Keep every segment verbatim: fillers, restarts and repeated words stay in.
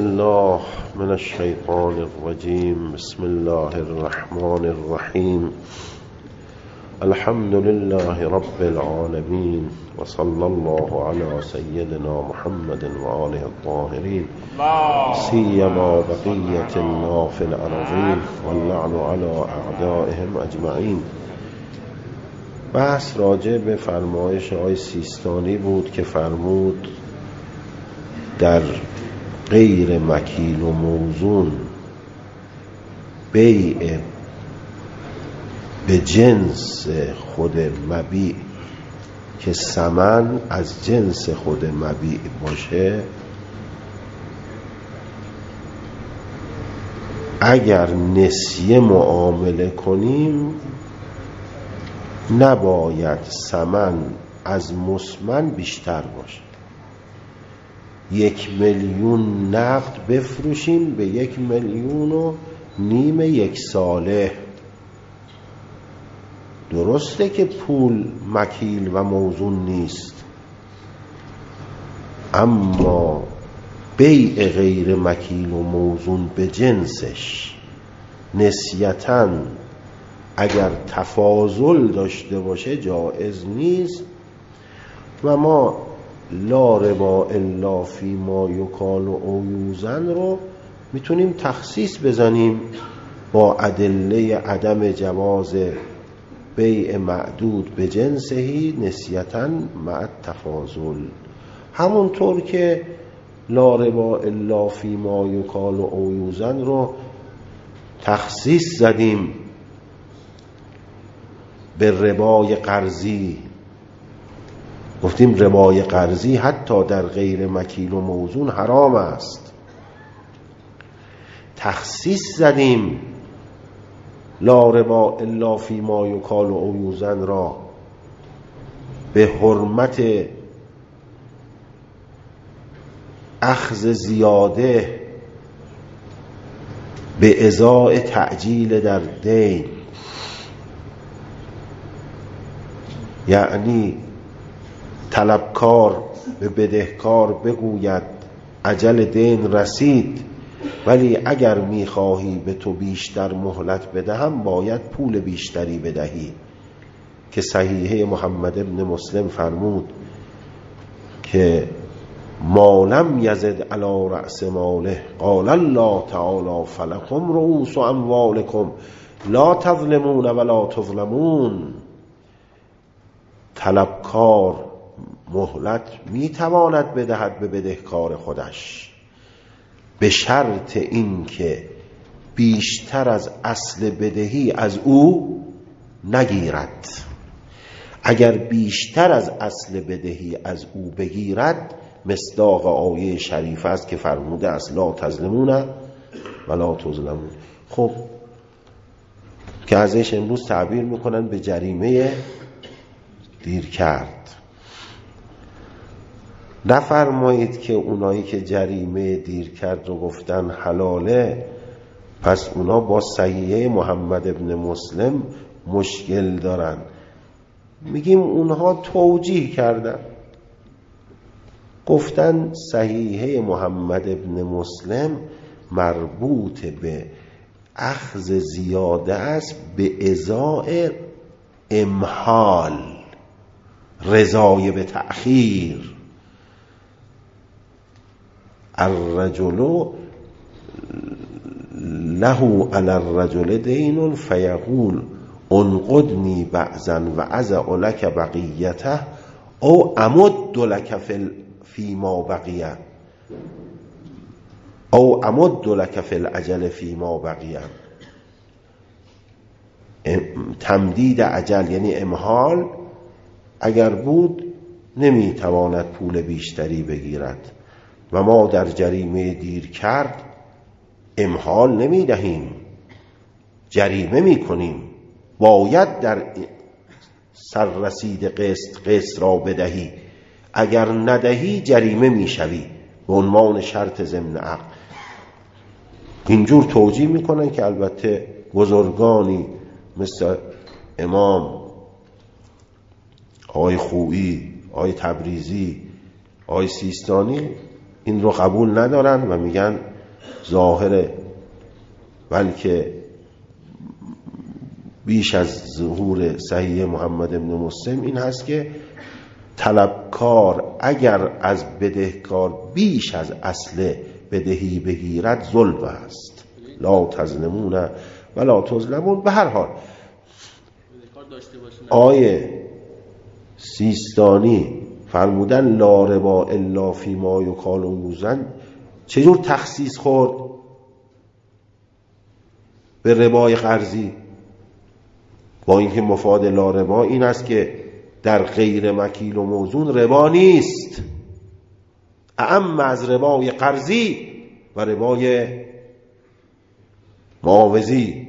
الله من الشیطان الرجیم. بسم الله الرحمن الرحیم. الحمد لله رب العالمین و صلی الله علی سیدنا محمد و آله الطاهرین سیما بقیة الله فی الارضین واللعن علی اعدائهم اجمعین. بحث راجع به فرمایش آقای سیستانی بود که فرمود در غیر مکیل و موزون بیع به جنس خود مبیع که ثمن از جنس خود مبیع باشه، اگر نسیه معامله کنیم نباید ثمن از مثمن بیشتر باشه. یک میلیون نقد بفروشیم به یک میلیون و نیم یک ساله. درسته که پول مکیل و موزون نیست، اما بیع غیر مکیل و موزون به جنسش نسیتاً اگر تفاضل داشته باشه جایز نیست و ما لا ربا الا فی ما یکال او یوزن رو میتونیم تخصیص بزنیم با ادله عدم جواز بیع معدود به جنسهی نسیتاً مع تفاضل. همونطور که لا ربا الا فی ما یکال او یوزن رو تخصیص زدیم به ربای قرضی، گفتیم ربای قرضی حتی در غیر مکیل و موزون حرام است. تخصیص زدیم لا ربا الا فی ما یکال او یوزن را به حرمت اخذ زیاده به ازاء تعجیل در دین، یعنی طلبکار به بدهکار بگوید اجل دین رسید ولی اگر میخواهی به تو بیشتر مهلت بدهم باید پول بیشتری بدهی، که صحیحه محمد ابن مسلم فرمود که ما لم یزد علی رأس ماله قال الله تعالی فلکم رؤوس اموالکم لا تظلمون ولا تظلمون. طلبکار مهلت میتواند بدهد به بدهکار خودش به شرط این که بیشتر از اصل بدهی از او نگیرد. اگر بیشتر از اصل بدهی از او بگیرد مصداق آیه شریف است که فرموده است لا تظلمون ولا تظلمون. خب که ازش امروز تعبیر میکنن به جریمه دیر کرد. نفرمایید که اونایی که جریمه دیر کرد رو گفتن حلاله پس اونا با صحیحه محمد ابن مسلم مشکل دارن. میگیم اونها توجیه کردن، گفتن صحیحه محمد ابن مسلم مربوط به اخذ زیاده است به ازاء امحال، رضای به تأخیر. الرجل له علی الرجل دین فیقول انقدنی بعضا و ازع لک بقیته او امد لک فی ما بقیه او امد لک فی الاجل فی ما بقیه. تمدید اجل یعنی امحال اگر بود نمیتواند پول بیشتری بگیرد و ما در جریمه دیر کرد امحال نمیدهیم، جریمه میکنیم. باید در سررسید قسط قسط را بدهی، اگر ندهی جریمه میشوی به عنوان شرط ضمن عقد. اینجور توجیه میکنن که البته بزرگانی مثل امام آقای خویی، آقای تبریزی، آقای سیستانی این رو قبول ندارن و میگن ظاهره، بلکه بیش از ظهور صحیح محمد بن مسلم این هست که طلبکار اگر از بدهکار بیش از اصل بدهی بگیرد ظلم است. لا تظلمون ولا تظلمون. به هر حال آیه سیستانی فرمودن لا ربا الا فیما یکال و یوزن، چجور تخصیص خورد به ربای قرضی؟ با اینکه مفاد لا ربا این است که در غیر مکیل و موزون ربا نیست، اعم از ربای قرضی و ربای معاوضی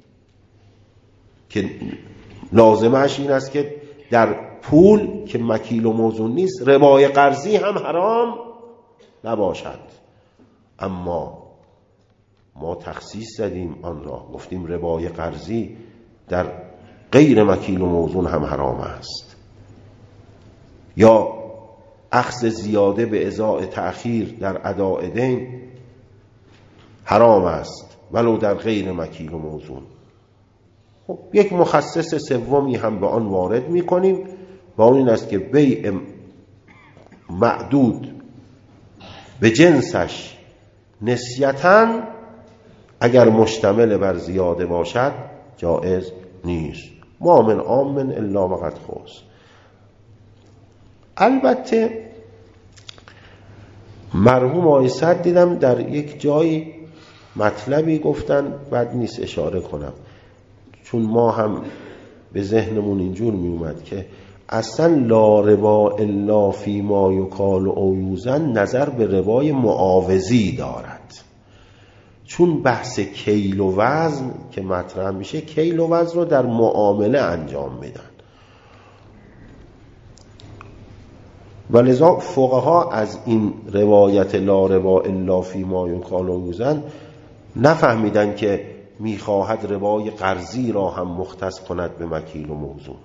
که لازمش این است که در پول که مکیل و موزون نیست ربای قرضی هم حرام نباشد. اما ما تخصیص زدیم آن را، گفتیم ربای قرضی در غیر مکیل و موزون هم حرام است، یا اخذ زیاده به ازاء تأخیر در اداء دین حرام است ولو در غیر مکیل و موزون. خب یک مخصص سومی هم به آن وارد می کنیم و اون این است که بیع معدود به جنسش نسیتاً اگر مشتمل بر زیاده باشد جائز نیست. ما من آمن الا وقد خص. البته مرحوم آقای صدر دیدم در یک جایی مطلبی گفتن، بد نیست اشاره کنم، چون ما هم به ذهنمون اینجور می اومد که اصلا لا ربا الا فی ما یکال او یوزن نظر به ربای معاوضی دارد، چون بحث کیل و وزن که مطرح میشه کیل و وزن رو در معامله انجام میدن و لذا فقها از این روایت لا ربا الا فی ما یکال و یوزن نفهمیدن که میخواهد ربای قرضی را هم مختص کند به مکیل و موزون،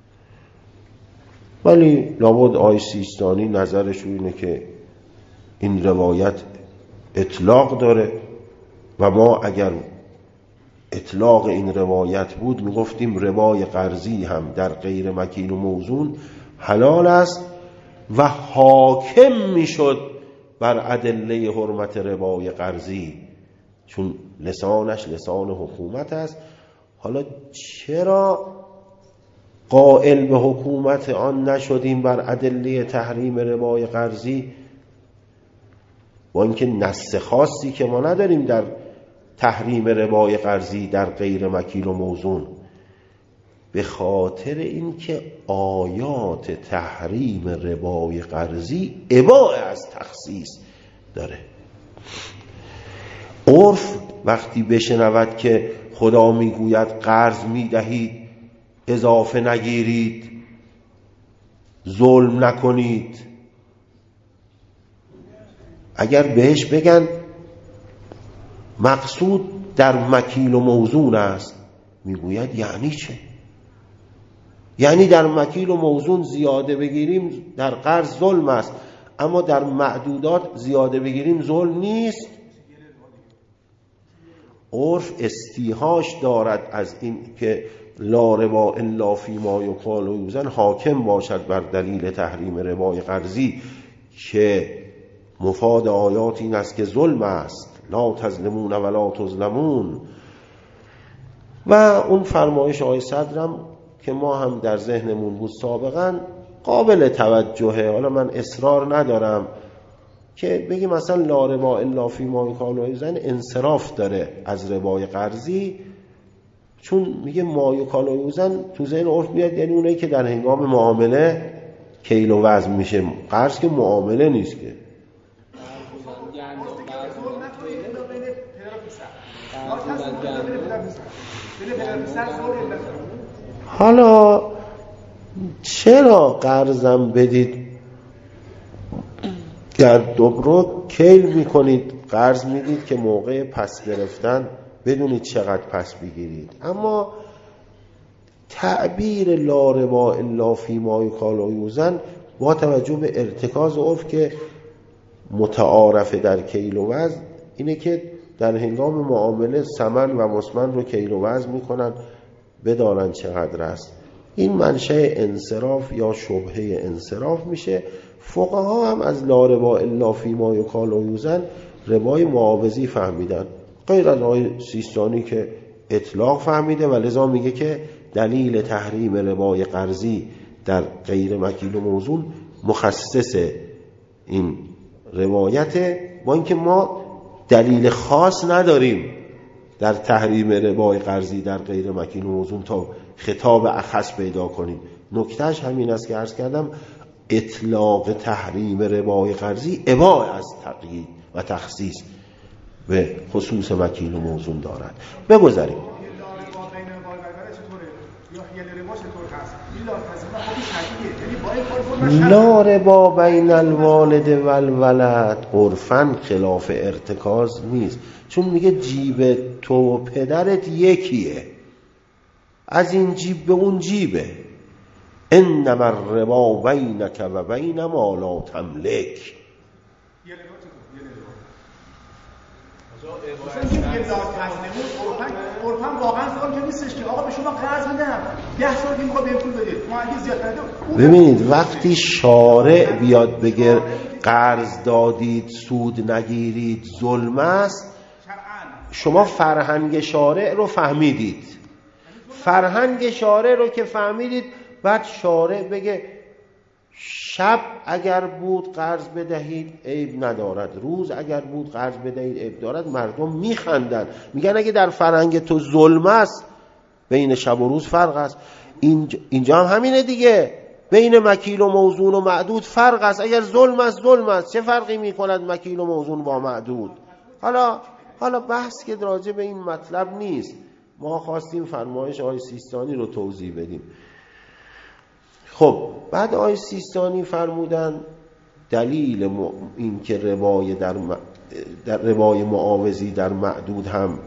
ولی لابد آی سیستانی نظرش اینه که این روایت اطلاق داره و ما اگر اطلاق این روایت بود میگفتیم ربای قرضی هم در غیر مکیل و موزون حلال است و حاکم میشد بر ادله حرمت ربای قرضی، چون لسانش لسان حکومت است. حالا چرا قائل به حکومت آن نشدیم بر ادله تحریم ربای قرضی، با اینکه نص خاصی که ما نداریم در تحریم ربای قرضی در غیر مکیل و موزون؟ به خاطر اینکه آیات تحریم ربای قرضی اباء از تخصیص داره. عرف وقتی بشنود که خدا میگوید قرض میدهید اضافه نگیرید، ظلم نکنید، اگر بهش بگن مقصود در مکیل و موزون است، میگوید یعنی چه؟ یعنی در مکیل و موزون زیاده بگیریم در قرض ظلم است، اما در معدودات زیاده بگیریم ظلم نیست؟ عرف استیحاش دارد از این که لا ربا الا فی ما یکال و یوزن حاکم باشد بر دلیل تحریم ربای قرضی که مفاد آیات این است که ظلم است، لا تظلمون ولا تظلمون. و اون فرمایش آقای صدرم که ما هم در ذهنمون بود سابقا قابل توجهه، حالا من اصرار ندارم که بگیم مثلا لا ربا الا فی ما یکال و یوزن انصراف داره از ربای قرضی، چون میگه ما یکال و یوزن تو ذهن عرف میاد یعنی اونایی که در هنگام معامله کیل و وزن میشه، قرض که معامله نیست که. حالا چرا قرضم بدید در دوبرو کیل میکنید، قرض میدید که موقع پس گرفتن بدونید چقدر پس بگیرید، اما تعبیر لا ربا الا فی ما یکال و یوزن با توجه به ارتکاز عرف که متعارف در کیل و وزن اینه که در هنگام معامله ثمن و مسمن رو کیل و وزن میکنن بدانن چقدر است. این منشأ انصراف یا شبهه انصراف میشه. فقها هم از لا ربا الا فیما یکال و یوزن ربای معاوضی فهمیدن، غیر از آقای سیستانی که اطلاق فهمیده و لذا میگه که دلیل تحریم ربای قرضی در غیر مکیل و موزون مخصص این روایت، با اینکه ما دلیل خاص نداریم در تحریم ربای قرضی در غیر مکیل و موزون تا خطاب اخص پیدا کنیم. نکتهش همین است که عرض کردم اطلاق تحریم ربای قرضی اباع از تقیید و تخصیص به خصوص مکیل و موزون دارد. بگذاریم لا ربا بین الوالد و الولد عرفاً خلاف ارتکاز نیست، چون میگه جیب تو و پدرت یکیه، از این جیب به اون جیبه. انما الربا بینک و بین ما لا تملک. عرفاً واقعا سوال که نیستش که آقا به شما قرض میدم ده سال که میخواد بهتون بده ما اگه زیادتر ده. ببینید وقتی شارع بیاد بگه قرض دادید سود نگیرید ظلم است، شما فرهنگ شارع رو فهمیدید. فرهنگ شارع رو که فهمیدید بعد شارع بگه شب اگر بود قرض بدهید عیب ندارد، روز اگر بود قرض بدهید عیب دارد، مردم میخندن میگن اگه در فرهنگ تو ظلم است بین شب و روز فرق است. اینجا هم همینه دیگه، بین مکیل و موزون و معدود فرق است. اگر ظلم است ظلم است، چه فرقی میکند مکیل و موزون با معدود؟ حالا حالا بحث که راجع به این مطلب نیست، ما خواستیم فرمایش آقای سیستانی رو توضیح بدیم. خب بعد آقای سیستانی فرمودن دلیل م... این که ربای در, م... در ربای معاوضی در معدود هم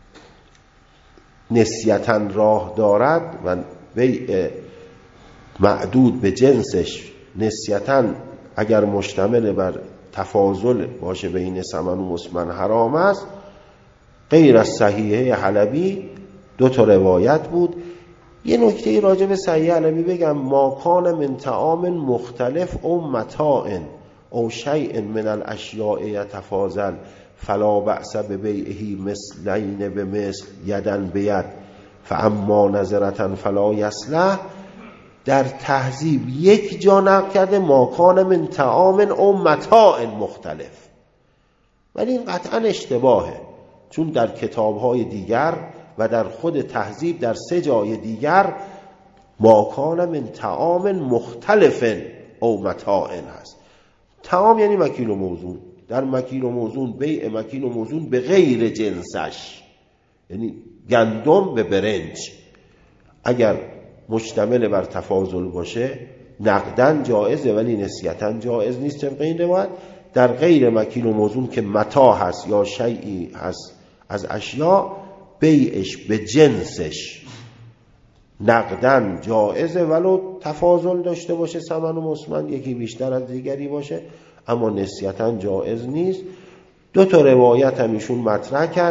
نسیتاً راه دارد و بیع معدود به جنسش نسیتاً اگر مشتمل بر تفاضل باشه بین ثمن و مسمن حرام است. غیر از صحیحه حلبی دو تا روایت بود. یه نکته راجع به صحیح حلبی بگم، ما کان من طعام مختلف او متاع او شیء من الاشیاء یتفاضل فلا بأس ببیعه مثلین بمثل یدن بید فاما نظرة فلا یصلح. در تهذیب یک جا نقل کرده ما کان من طعام او متاع مختلف، ولی این قطعا اشتباهه، چون در کتاب‌های دیگر و در خود تهذیب در سه جای دیگر ما کان من طعام مختلف او متاع هست. طعام یعنی مکیل و موزون، در مکیل و موزون بیع مکیل و موزون به غیر جنسش، یعنی گندم به برنج، اگر مشتمل بر تفاضل باشه نقدن جائزه ولی نسیتاً جائز نیست طبق این روایت. در غیر مکیل و موزون که متاع هست یا شیئی هست از اشیاء، بیعش به جنسش نقدن جائزه ولو تفاضل داشته باشه ثمن و مسمن یکی بیشتر از دیگری باشه، اما نسیتاً جائز نیست. دو تا روایت هم ایشون مطرح کرد.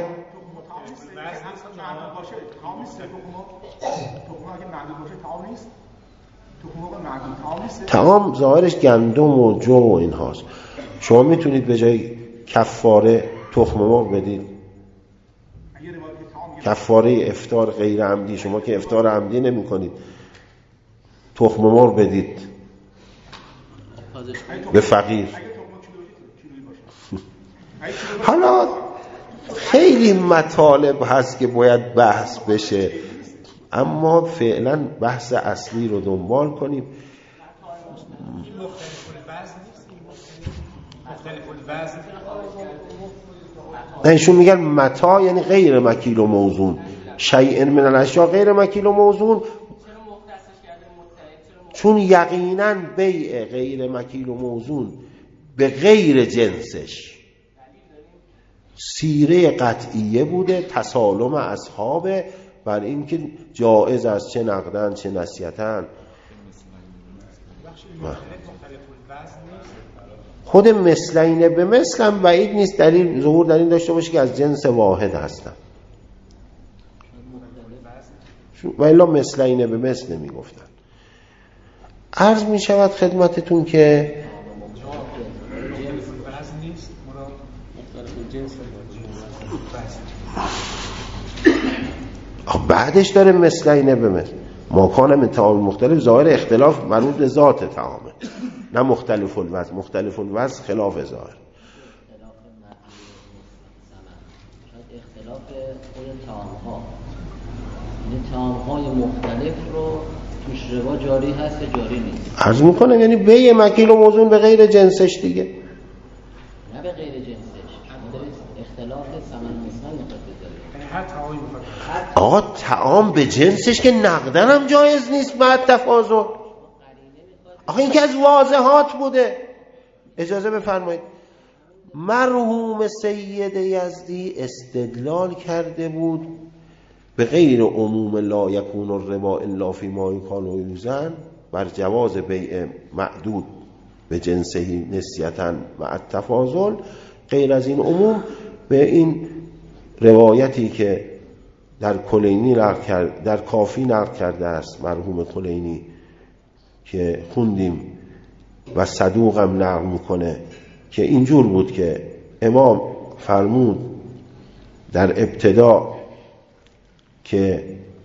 طعام ظاهرش گندم و جو و این هاست. شما میتونید به جای کفاره تخم مرغ بدید، کفاره افطار غیر عمدی، شما که افطار عمدی نمی کنید، تخم مرغ بدید به فقیر. حالا خیلی مطالب هست که باید بحث بشه، اما فعلا بحث اصلی رو دنبال کنیم. ایشون میگن متاع یعنی غیر مکیل و موزون، شیء من الاشیاء غیر مکیل و موزون، چون یقینا بیع غیر مکیل و موزون به غیر جنسش سیره قطعیه بوده، تسالم اصحابه بر این که جائز است چه نقدن چه نسیتن. خود مثلین به مثل هم بعید نیست دلیل ظهور در این داشته باشه که از جنس واحد هستن، و الا مثلین به مثل نمی گفتن. عرض می شود خدمتتون که بعدش داره مثلین به مثل. ما کان من طعام مختلف ظاهر اختلاف مربوط به ذات طعامه، نه مختلف الوزن. مختلف الوزن خلاف ظاهر. اختلاف خود طعام‌ها، این طعام‌های مختلف رو توش روا جاری هست یا جاری نیست؟ عرض میکنم یعنی بیع مکیل و موزون به غیر جنسش دیگه، نه به غیر جنسش، اختلاف ثمن مثمن میخواد بذاره. هر طعامی میخواد. آقا طعام به جنسش که نقدن هم جایز نیست بعد تفاضل. آخه این که از واضحات بوده. اجازه بفرمایید، مرحوم سید یزدی استدلال کرده بود به غیر عموم لا یکون الربا الا فی ما یکان و یوزن، بر جواز بیع معدود به جنسه نسیتا و التفاضل. غیر از این عموم به این روایتی که در کلینی نقل کرد، در کافی نقل کرده است مرحوم کلینی که خوندیم و صدوقم نقل میکنه که اینجور بود که امام فرمود در ابتدا که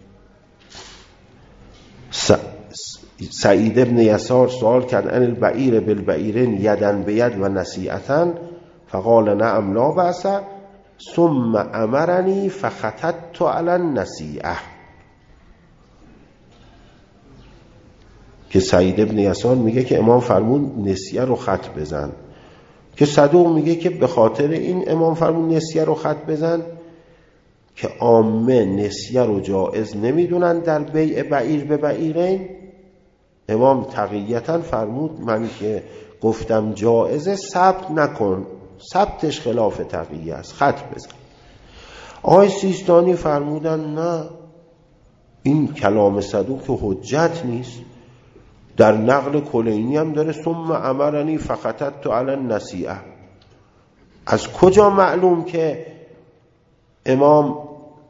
سعید ابن یسار سوال کرد ان البعیر بالبعیرین یدن بید و نصیعتن فقال نعم لا بأس ثم امرنی فخططت علی النصیعه، که سعید ابن یسار میگه که امام فرمود نسیه رو خط بزن، که صدوق میگه که به خاطر این امام فرمود نسیه رو خط بزن که عامه نسیه رو جائز نمیدونن در بیع بعیر به بعیرین. امام تقییتا فرمود من که گفتم جائزه ثبت نکن، ثبتش خلاف تقییه است، خط بزن. آقای سیستانی فرمودن نه، این کلام صدوق که حجت نیست، در نقل کلینی هم داره ثم امرنی فخططت علی النصیعه. از کجا معلوم که امام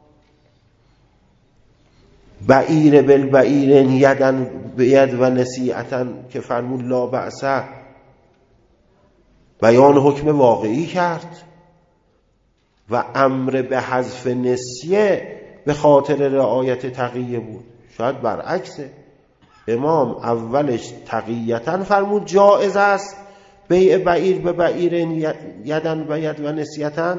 بعیر بالبعیرین یدن بید و نصیعتن که فرمود لا بأس بیان حکم واقعی کرد و امر به حذف نسیه به خاطر رعایت تقیه بود؟ شاید برعکسه، امام اولش تقییتاً فرمود جائز است بیع بعیر به بعیرین یدن بید و نسیعتن،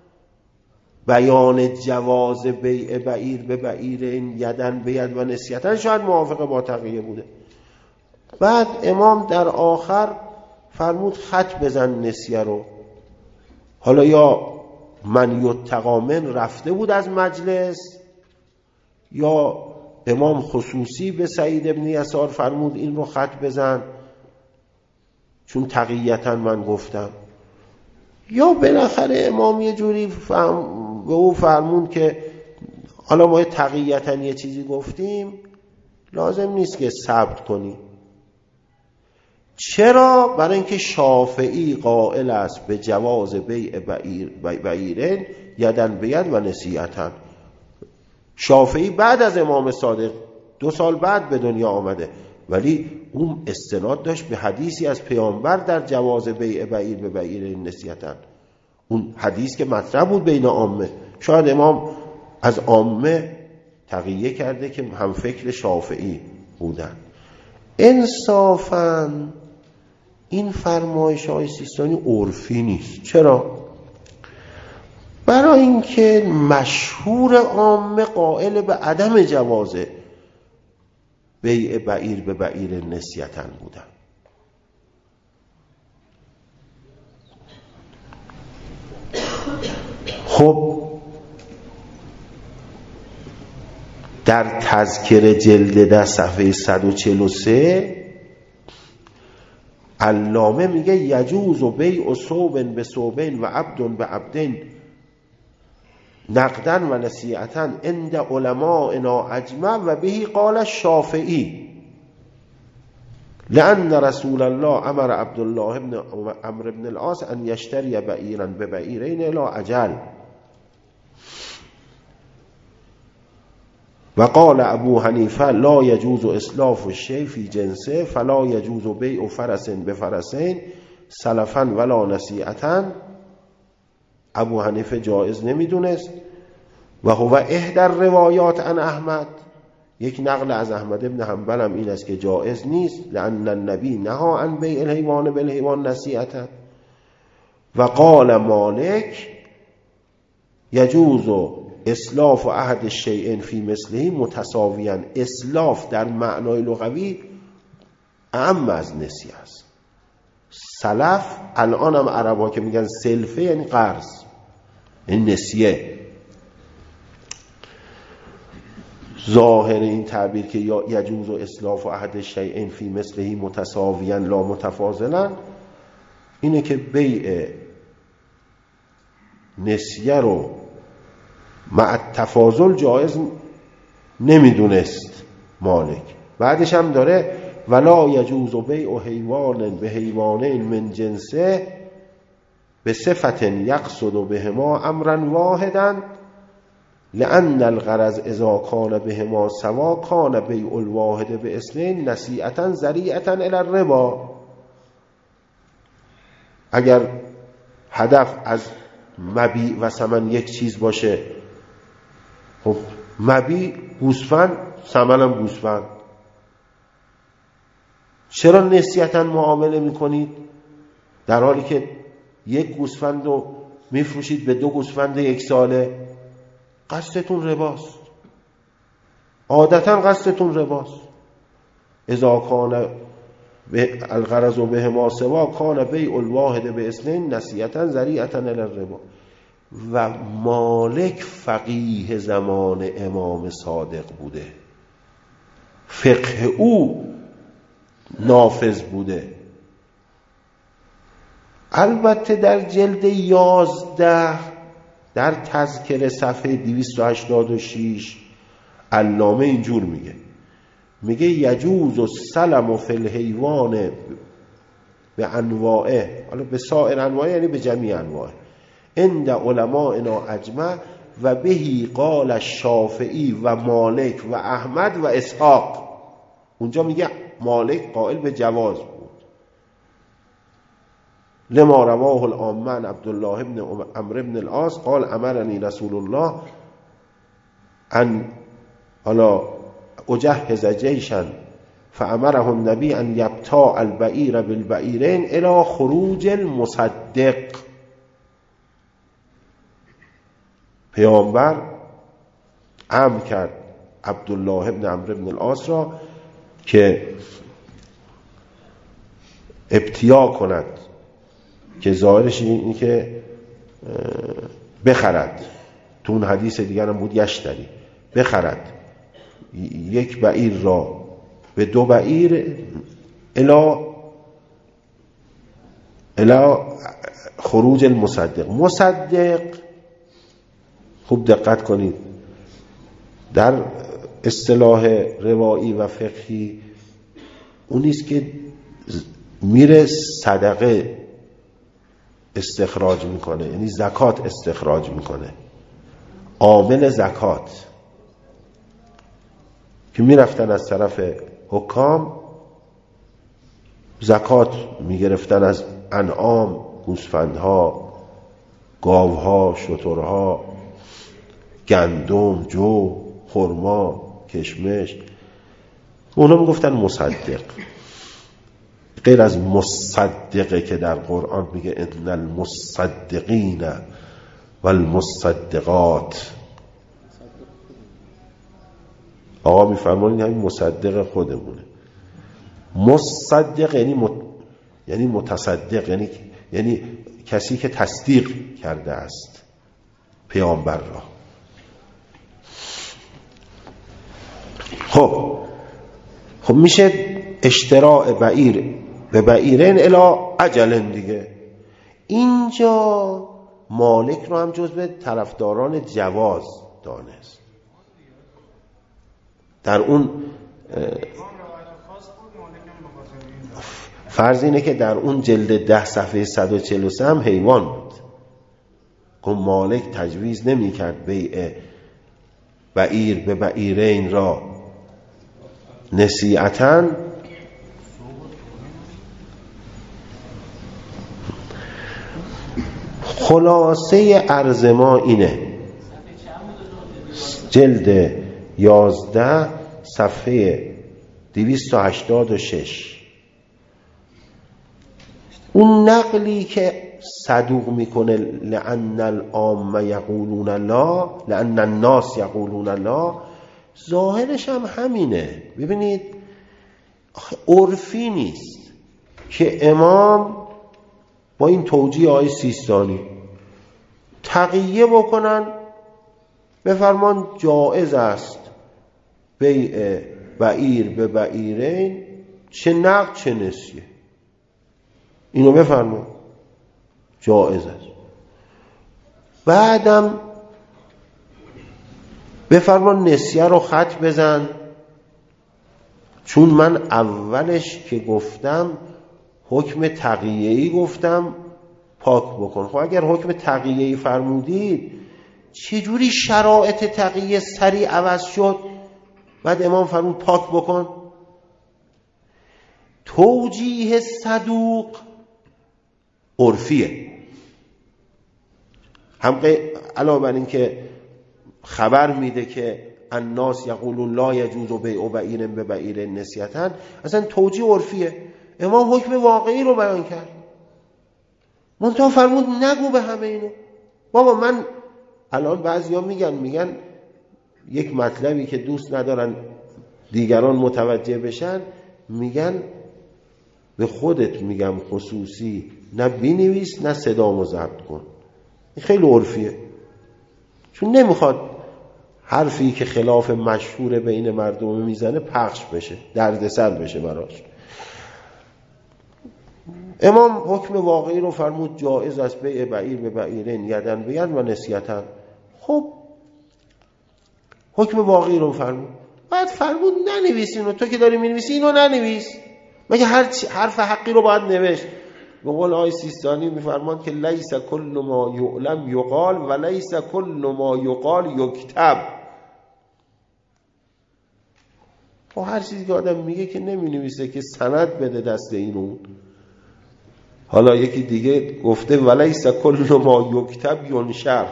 بیان جواز بیع بعیر به بعیرین یدن بید و نسیعتن شاید موافق با تقیه بوده. بعد امام در آخر فرمود خط بزن نسیه رو. حالا یا من یتقامن رفته بود از مجلس، یا امام خصوصی به سعید ابن یسار فرمود این رو خط بزن چون تقییتا من گفتم، یا بالاخره امام یه جوری فهم به او فرمود که حالا ما تقییتا یه چیزی گفتیم لازم نیست که ثبت کنی. چرا؟ برای اینکه شافعی قائل است به جواز بیع بعیر بعیرین یدن بید و نصیعتن. شافعی بعد از امام صادق دو سال بعد به دنیا آمده، ولی اون استناد داشت به حدیثی از پیامبر در جواز بیع بعیر به بعیرین نصیعتن، اون حدیث که مطرح بود بین عامه. شاید امام از عامه تقیه کرده که هم فکر شافعی بودن. انصافاً این فرمایش های سیستانی عرفی نیست. چرا؟ برای اینکه مشهور عامه قائل به عدم جواز بیع بعیر به بعیر نسیتن بودن. خب در تذکره جلد ده صفحه صد و چهل و سه علامه میگه یجوز و بیع ثوب به ثوبین و عبد به عبدین نقدن و نصیعتن عند علماءنا اجمع و بهی قال الشافعی. لأن رسول الله امر عبدالله بن عمرو بن العاص ان یشتری بعیرا ببعیرین الی اجل و قال ابو حنیفه لا یجوز اسلاف الشیء فی جنسه فلا یجوز بیع فرس بفرسین سلفا ولا نصیعتا. ابو حنیفه جایز نمیدونست و هو احدر روایات عن احمد، یک نقل از احمد ابن حنبل هم این است که جایز نیست. لأن النبی نها عن بیع الحیوان بالحیوان نصیعتا. و قال مالک یجوز اسلاف احد الشیئین فی مثله متساویا. اسلاف در معنای لغوی اعم از نسیه است. سلف الان هم عربا که میگن سلفه یعنی قرض، این نسیه. ظاهر این تعبیر که یجوز اسلاف احد الشیئین فی مثله متساویا لا متفاضلا اینه که بیع نسیه رو مع التفاضل جایز نمیدونست مالک. بعدش هم داره ولا یجوز بیع حیوان به حیوانین من جنسه به صفت یقصد بهما امرا واحدا لأن الغرض اذا کان بهما سوا کان بیع الواحد به اثنین نصیعتا ذریعتا الی الربا. اگر هدف از مبیع و ثمن یک چیز باشه، خب مبیع گوسفند، ثمن هم گوسفند، چرا نسیعتا معامله میکنید در حالی که یک گوسفند رو میفروشید به دو گوسفند یک ساله؟ قصدتون رباست، عادتا قصدتون رباست. اذا کان الغرض بهما سوا کان بیع الواحد به اثنین نصیعتا ذریعتا الی الربا. و مالک فقیه زمان امام صادق بوده، فقه او نافذ بوده. البته در جلد یازده در تذکره صفحه دویست و هشتاد و شش علامه اینجور میگه، میگه یجوز السلم فی الحیوان به انواعه، حالا به سایر انواعه یعنی به جمیع انواعه، عند علماءنا اجمع و بهی قال الشافعی و مالک و احمد و اسحاق. اونجا میگه مالک قائل به جواز بود. لما رواه العامه عبدالله بن عمرو بن العاص قال امرنی رسول الله ان حالا اجهز جیشا فامره النبی ان یبتاع البعیر بالبعیرین الی خروج المصدق. پیامبر امر کرد عبدالله بن عمرو بن العاص را که ابتیاع کند، که ظاهرش اینه که بخرد، تو اون حدیث دیگر هم بود یشتری، بخرد یک بعیر را به دو بعیر الی الی خروج المصدق. مصدق خوب دقت کنید، در اصطلاح روایی و فقهی اونیست که میره صدقه استخراج میکنه، یعنی زکات استخراج میکنه، عامل زکات که میرفتن از طرف حکام زکات میگرفتن از انعام، گوسفندها، گاوها، شترها، گندم، جو، خرما، کشمش. اونا میگفتن مصدق. غیر از مصدقه که در قرآن میگه ان المصدقین والمصدقات. آقا میفرمایید همین مصدق خودمونه. مصدق یعنی مت... یعنی متصدق، یعنی یعنی کسی که تصدیق کرده است پیامبر را. خب خب میشه اشتراع بعیر به بعیرین الی اجلن دیگه. اینجا مالک رو هم جزو طرفداران جواز دانست. در اون فرض اینه که در اون جلد ده صفحه صد و چهل و سه هم حیوان بود که مالک تجویز نمی کرد بیع بعیر به بعیرین را نصیعتاً. خلاصه عرض ما اینه، جلد یازده صفحه دویست و هشتاد و شش، اون نقلی که صدوق میکنه لأن العام یقولون لا لأن الناس یقولون لا، ظاهرش هم همینه. ببینید عرفی نیست که امام با این توجیه آیه سیستانی تقیه بکنن بفرمان جائز است بیع بعیر به بعیرین، چه نقد چه نسیه، اینو بفرمان جائز است. بعدم بفرمان نسیه رو خط بزن، چون من اولش که گفتم حکم تقیه‌ای گفتم پاک بکن. خب اگر حکم تقیه‌ای فرمودید چجوری شرایط تقیه سریع عوض شد بعد امام فرمود پاک بکن؟ توجیه صدوق عرفیه، هم علاوه بر این که خبر میده که الناس یقولون لا یجوز بیع بعیر به بعیر نسیةً، اصلا توجیه عرفیه. امام حکم واقعی رو بیان کرد، منتها فرمود نگو به همه اینو. بابا من الان بعضیا میگن میگن یک مطلبی که دوست ندارن دیگران متوجه بشن، میگن به خودت میگم خصوصی نه بنویس نه صدامو ضبط کن. این خیلی عرفیه، چون نمیخواد حرفی که خلاف مشهور بین مردم میزنه پخش بشه، دردسر بشه براش. امام حکم واقعی رو فرمود جائز است بیع بعیر به بعیرین یدن به ید و نسیةً. خب حکم واقعی رو فرمود، بعد فرمود ننویس اینو، تو که داری می‌نویسی اینو ننویس، مگه هر حرف حقی رو باید نوشت؟ به قول آقای سیستانی می‌فرماد که لیس کل ما یعلم یقال و لیس کل ما یقال یکتب. خب هر چیزی که آدم میگه که نمی‌نویسه که سند بده دست اینو. حالا یکی دیگه گفته ولیس کل ما یکتب ینشر.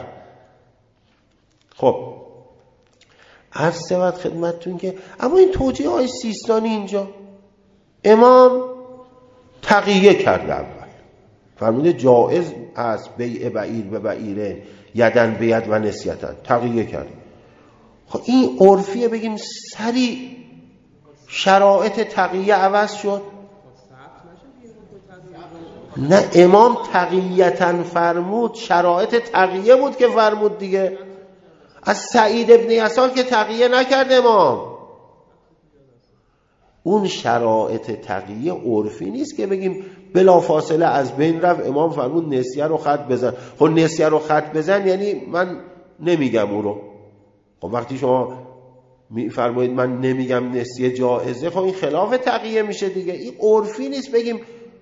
خب عرض شود خدمتتون که اما این توجیه آیه سیستانی اینجا امام تقیه کرد، اول فرموده جائز است بیع بعیر به بعیرین یدن به ید و نسیةً، تقیه کرد. خب این عرفیه بگیم سریع شرایط تقیه عوض شد؟ نه، امام تقییتاً فرمود، شرایط تقیه بود که فرمود دیگه. از سعید ابن یسار که تقیه نکرد امام، اون شرایط تقیه عرفی نیست که بگیم بلا فاصله از بین رفت امام فرمود نسیه رو خط بزن. خب نسیه رو خط بزن یعنی من نمیگم اون رو. خب وقتی شما میفرمایید من نمیگم نسیه جائزه، خب این خلاف تقیه میشه دیگه. این عرفی نیست بگیم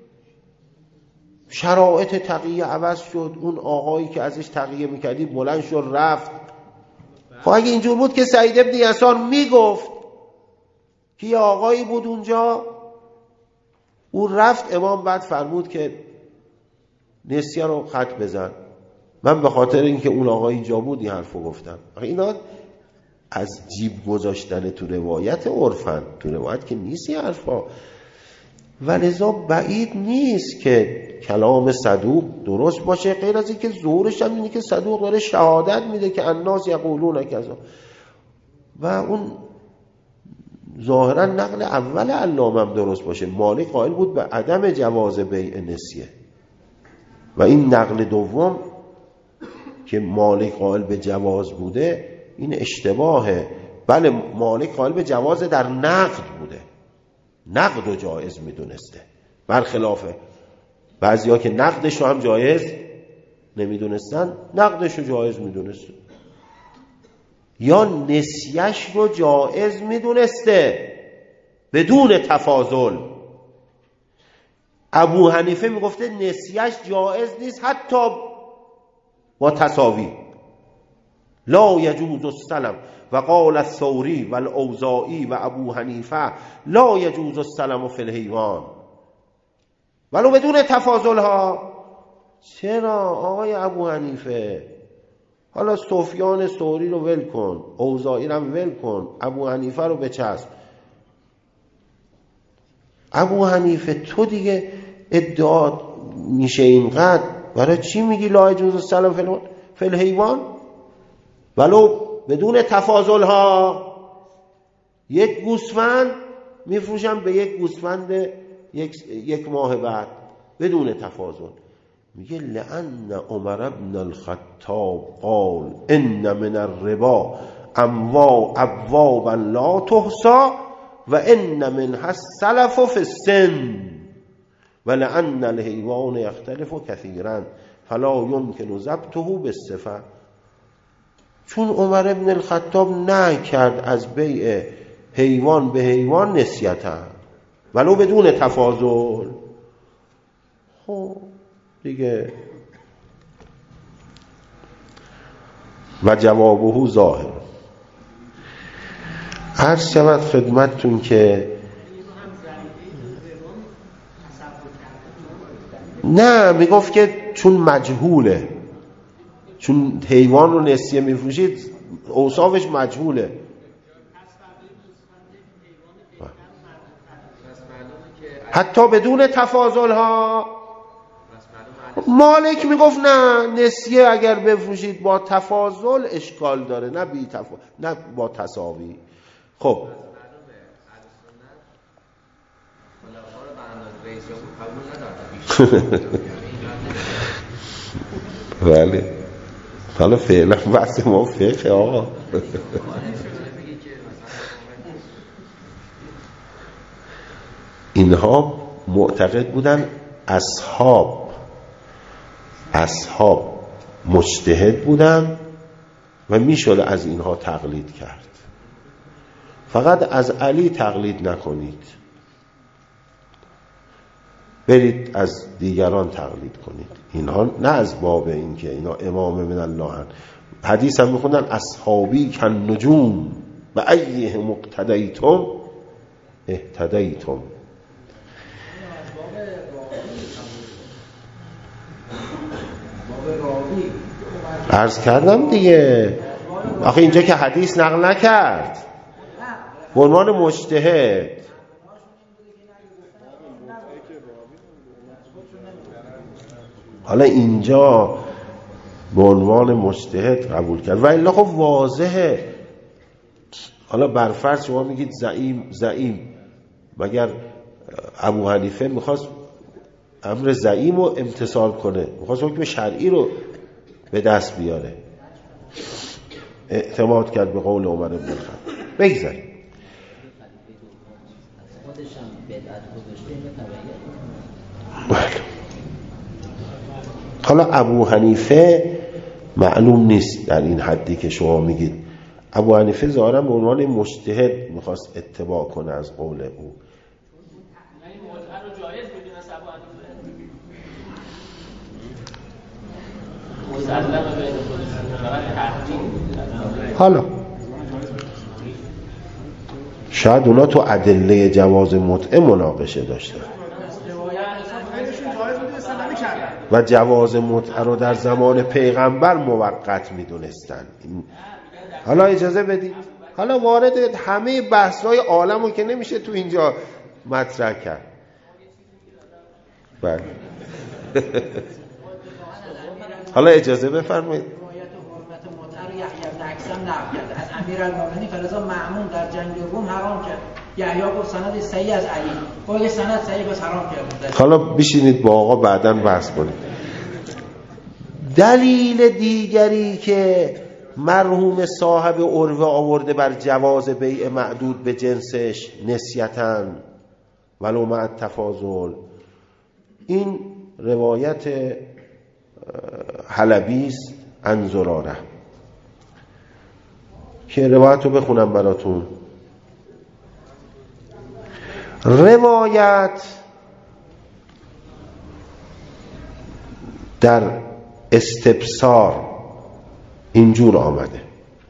شرایط تقیه عوض شد، اون آقایی که ازش تقیه میکردی بلند شد رفت. خب اگه اینجور بود که سعید ابن یسار میگفت که یه آقایی بود اونجا اون رفت، امام بعد فرمود که نسیه رو خط بزن. من به خاطر اینکه اون آقای اینجا بود این حرفو گفتم. اینا از جیب گذاشتن تو روایت عرفن، تو روایت که نیست این حرفا. ولذا بعید نیست که کلام صدوق درست باشه، غیر از اینکه ظهورش هم اینه که صدوق داره شهادت میده که الناس یقولون کذا، و اون ظاهرا نقل اول علامه هم درست باشه. مالک قائل بود به عدم جواز بیع نسیه و این نقل دوم که مالک قائل به جواز بوده این اشتباهه. بله مالک قائل به جواز در نقد بوده، نقد رو جایز میدونسته، برخلافه بعضی ها که نقدش رو هم جایز نمیدونستن نقدش رو جایز میدونسته، یا نسیهش رو جایز میدونسته بدون تفاضل. ابو حنیفه میگفته نسیهش جایز نیست حتی با تساوی. لا یجوز السلم و قال الثوری و الاوزاعی و ابو حنیفه لا یجوز السلم فی الحیوان ولو بدون تفاضل ها. چرا آقای ابو حنیفه؟ حالا سفیان ثوری رو ول کن، اوزاعی رو ول کن، ابو حنیفه رو بچسب. ابو حنیفه تو دیگه ادعا میشه اینقدر، برای چی میگی لا یجوز السلم فی الحیوان ولو بدون تفاضل ها؟ یک گوسفند میفروشم به یک گوسفند یک, یک ماه بعد بدون تفاضل. میگه لأن عمر بن الخطاب قال ان من الربا اموا ابوابا لا تحصى و ان منها السلف فی السن ولأن الحیوان یختلف کثیرا فلا یمکن ضبطه بالصفه. چون عمر بن الخطاب نکرد از بیع حیوان به حیوان نسیتا ولو بدون تفاضل، خب دیگه و جوابه ظاهر. عرض شود خدمتتون که نه، میگفت که چون مجهوله، چون حیوان رو نسیه میفروشید اوصافش مجهوله. حتی بدون تفاضل ها. مالک میگفت نه، نسیه اگر بفروشید با تفاضل اشکال داره، نه بی تفاضل، نه با تساوی. خب بله، حالا فعلا بحث ما فقه آقا. اینها معتقد بودن اصحاب اصحاب مجتهد بودن و میشد از اینها تقلید کرد. فقط از علی تقلید نکنید، برید از دیگران تقلید کنید. اینها نه از باب این که اینا امام من الله هن. حدیث هم میخوندن اصحابی کن نجوم و ایه مقتدیتم اهتدیتم. عرض کردم دیگه، آخه اینجا که حدیث نقل نکرد به عنوان مجتهد. حالا اینجا به عنوان مجتهد قبول کرد و الا خب واضحه. حالا برفرض شما میگید زعیم زعیم، مگر ابو حنیفه میخواست امر زعیم رو امتثال کنه؟ میخواست حکم شرعی رو به دست بیاره، اعتماد کرد به قول عمر بن الخطاب. بگذاریم حالا ابو حنیفه معلوم نیست در این حدی که شما میگید. ابو حنیفه ظاهرا به عنوان مجتهد میخواست اتباع کنه از قول او. حالا شاید اونا تو ادله جواز متعه مناقشه داشتن و جواز متعه رو در زمان پیغمبر موقت میدونستن. حالا اجازه بدید، حالا وارد همه بحث‌های عالمو که نمیشه تو اینجا مطرح کرد. بله حالا اجازه بفرمایید. از امیرالمومنین فرضا مأمون در جنگ روم حرام کرد. یحیی گفت سند صحیح از علی، گفت سند صحیح بس حرام کرد. حالا بشینید با آقا بعداً بحث کنید. دلیل دیگری که مرحوم صاحب عروه آورده بر جواز بیع معدود به جنسش نسیتاً ولو مع التفاضل، این روایت حلبی است عن زراره که روایت رو بخونم براتون. روایت در استبصار اینجور آمده.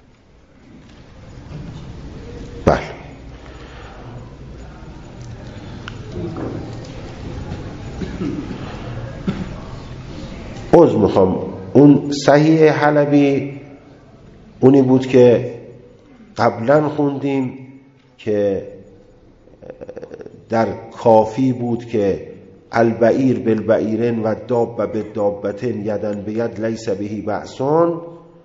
بله عذر میخوام، اون صحیح حلبی اونی بود که قبلا خوندیم که در کافی بود که البعیر بالبعیرن و دابه بالدابتن یدن بید لیس بهی بأسون،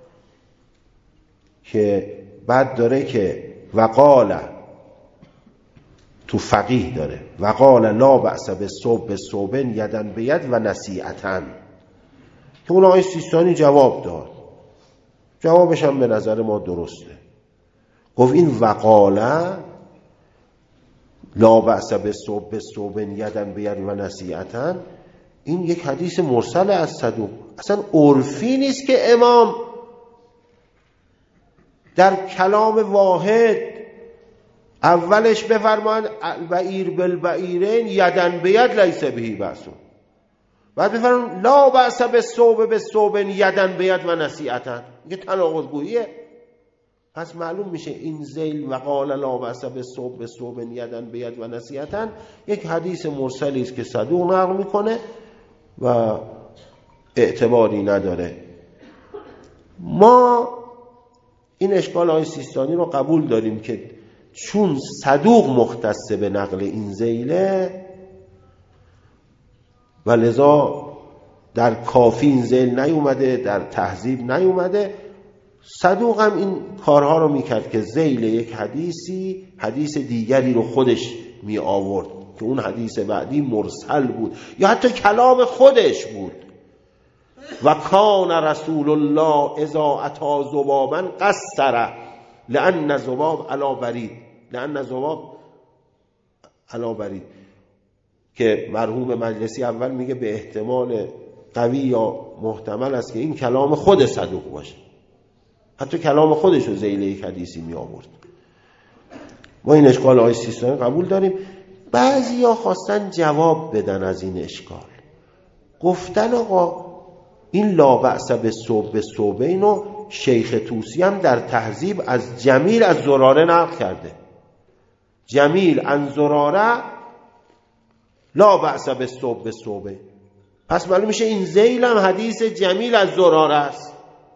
که بعد داره که وقال تو فقیه داره وقال لا بأس بالصوب بالصوبن یدن بید و نصیعتن، که اون آقای سیستانی جواب داد، جوابش هم به نظر ما درسته. گفت این وقاله لا بأس بالصوب بالصوبن یدن بید و نصیعتن، این یک حدیث مرسل از صدوق، اصلا عرفی نیست که امام در کلام واحد اولش بفرمایند البعیر بالبعیرین یدن بید لیس بهی بأسون، بعد بفرمایند لا بأس بالصوب بالصوبن یدن بید و نصیعتن، این تناقض گوییه. پس معلوم میشه این ذیل وقال لا بأس بالصوب بالصوبن یدن بید و نصیعتن یک حدیث مرسلی است که صدوق نقل میکنه و اعتباری نداره. ما این اشکال های سیستانی رو قبول داریم که چون صدوق مختص به نقل این ذیله و لذا در کافی این ذیل نیومده، در تهذیب نیومده، صدوق هم این کارها رو میکرد که ذیل یک حدیثی حدیث دیگری رو خودش می آورد که اون حدیث بعدی مرسل بود یا حتی کلام خودش بود. و کان رسول الله اذا اتی ذبابا قصر لان ذباب علی برید لان ذباب علی برید، که مرحوم مجلسی اول میگه به احتمال قوی یا محتمل است که این کلام خود صدوق باشه، حتی کلام خودش رو ذیل یک حدیثی می آورد. ما این اشکال های سیستانی قبول داریم. بعضی ها خواستن جواب بدن از این اشکال، گفتن آقا این لا بأس بالصوب بالصوبین و شیخ طوسی هم در تهذیب از جمیل از زراره نقل کرده، جمیل عن زراره لا بأس بالصوب بالصوبین، پس معلوم میشه این ذیل هم حدیث جمیل از زراره است.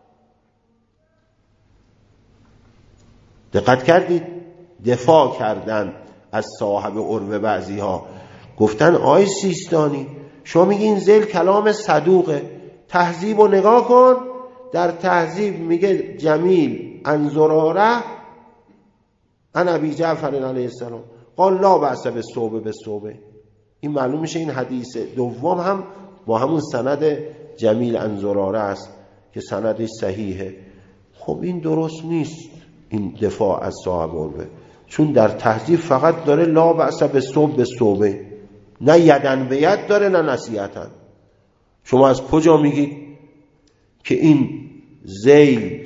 دقت کردید؟ دفاع کردن از صاحب عروه. بعضی ها گفتن آی سیستانی شما میگین ذیل کلام صدوقه، تهذیب رو نگاه کن، در تهذیب میگه جمیل عن زراره عن ابی جعفر علیه السلام قال لا بأس بالصوب بالصوب، این معلوم میشه این حدیث دوم هم با همون سند جمیل عن زراره است که سندش صحیحه. خب این درست نیست این دفاع از صاحب عروه، چون در تهذیب فقط داره لا بأس بالصوب بالصوب، نه یدن به ید داره نه نصیحتن. شما از کجا میگید که این ذیل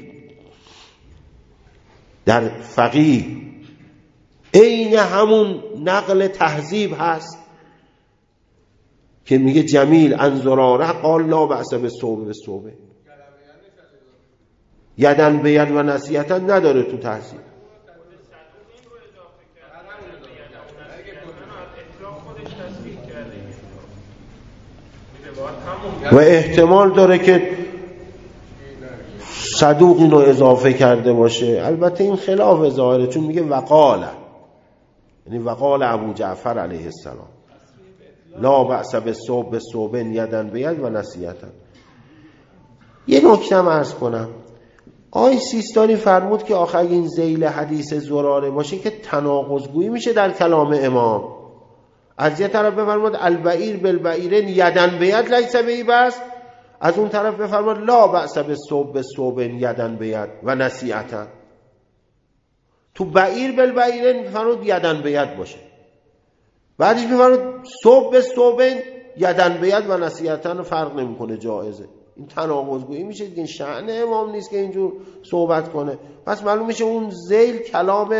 در فقیه عین همون نقل تهذیب هست که میگه جمیل عن زراره قال لا بأس بالصوب بالصوب، یدن به ید و نصیحتن نداره تو تهذیب. و احتمال داره که صدوق اینو اضافه کرده باشه، البته این خلاف ظاهره، چون میگه وقاله، یعنی وقال ابو جعفر علیه السلام لا بأس بالصوب بالصوب یدن به ید و نصیحتن. یه نکته عرض کنم، آی سیستانی فرمود که آخه این ذیل حدیث زراره باشه که تناقض گویی میشه در کلام امام. از یه طرف بفرماد البعیر بالبعیرین یدن به ید لیس بهی بأس، از اون طرف بفرماد لا بأس بالصوب بالصوب یدن به ید و نصیحتن. تو بعیر بالبعیرین بفرماد یدن به ید باشه، بعدش بفرماد صوب بالصوب یدن به ید و نصیحتن، فرق نمیکنه، جایزه. این تناقض گویی میشه دیگه، شأن امام نیست که اینجور صحبت کنه. پس معلوم میشه اون ذیل کلام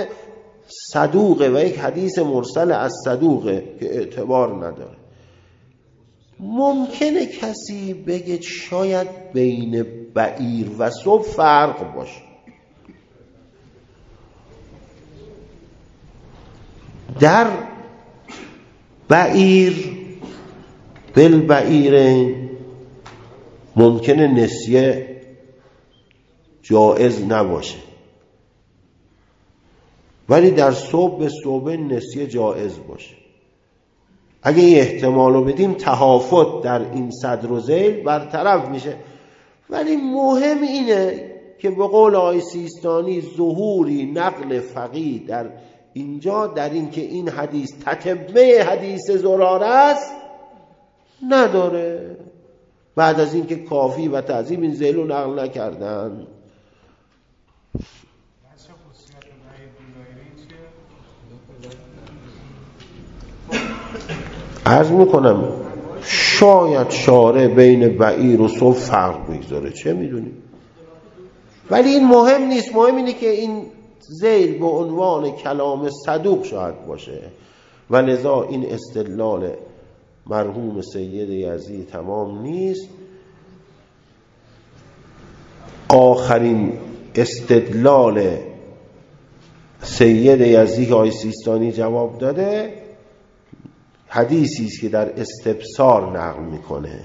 صدوقه و یک حدیث مرسل از صدوقه که اعتبار نداره. ممکنه کسی بگه شاید بین بعیر و صبح فرق باشه. در بعیر بالبعیر ممکنه نسیه جائز نباشه، ولی در صبح به صبح نسیه جائز باشه. اگه این احتمال رو بدیم تهافت در این صدر و ذیل برطرف میشه. ولی مهم اینه که به قول آقای سیستانی ظهوری نقل فقیه در اینجا در این که این حدیث تتمه حدیث زراره است نداره، بعد از این که کافی و تعظیم این ذیل رو نقل نکردن. عرض میکنم شاید شارع بین بعیر و صبح فرق بگذاره، چه میدونیم، ولی این مهم نیست. مهم اینه که این ذیل به عنوان کلام صدوق شاید باشه و لذا این استدلال مرحوم سید یزدی تمام نیست. آخرین استدلال سید یزدی که آقای سیستانی جواب داده حدیثی است که در استبصار نقل میکنه.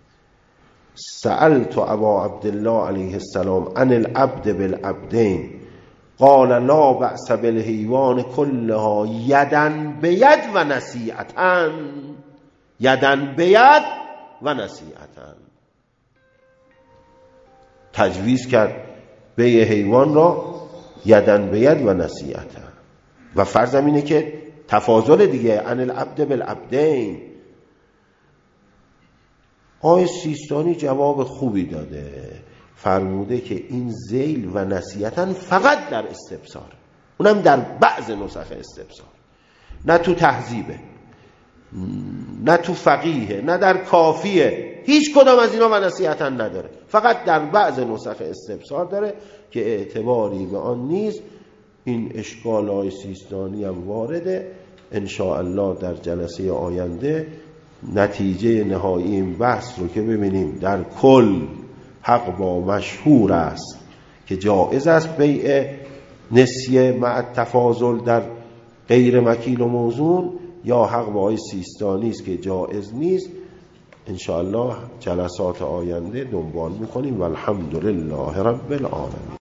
سألت ابا عبدالله علیه السلام عن العبد بالعبدین قال لا بأس بالحیوان كلها یدن بید و نصیعتن، یدن بید و نصیعتن. تجویز کرد به حیوان را یدن بید و نصیعتن و فرضم اینه که تفاضل دیگه عن العبد بالعبدین. آقای سیستانی جواب خوبی داده، فرموده که این ذیل و نصیحتن فقط در استبصار، اونم در بعض نسخ استبصار، نه تو تهذیبه، نه تو فقیه، نه در کافیه، هیچ کدام از اینا و نصیحتن نداره، فقط در بعض نسخ استبصار داره که اعتباری به آن نیست. این اشکال های سیستانی هم وارده. انشاءالله در جلسه آینده نتیجه نهایی این بحث رو که ببینیم در کل حق با مشهور است که جائز است بیع نسیه مع تفاضل در غیر مکیل و موزون، یا حق با آقای سیستانی است که جائز نیست. انشاءالله جلسات آینده دنبال میکنیم و الحمدلله رب العالمین.